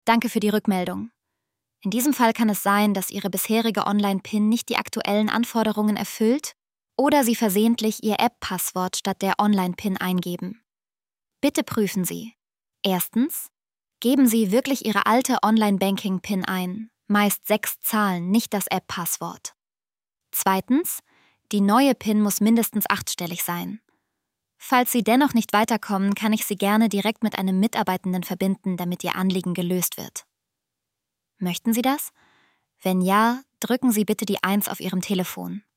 Danke für die Rückmeldung. In diesem Fall kann es sein, dass Ihre bisherige Online-PIN nicht die aktuellen Anforderungen erfüllt oder Sie versehentlich Ihr App-Passwort statt der Online-PIN eingeben. Bitte prüfen Sie. Erstens, geben Sie wirklich Ihre alte Online-Banking-PIN ein, meist 6 Zahlen, nicht das App-Passwort. Zweitens, die neue PIN muss mindestens 8-stellig sein. Falls Sie dennoch nicht weiterkommen, kann ich Sie gerne direkt mit einem Mitarbeitenden verbinden, damit Ihr Anliegen gelöst wird. Möchten Sie das? Wenn ja, drücken Sie bitte die 1 auf Ihrem Telefon.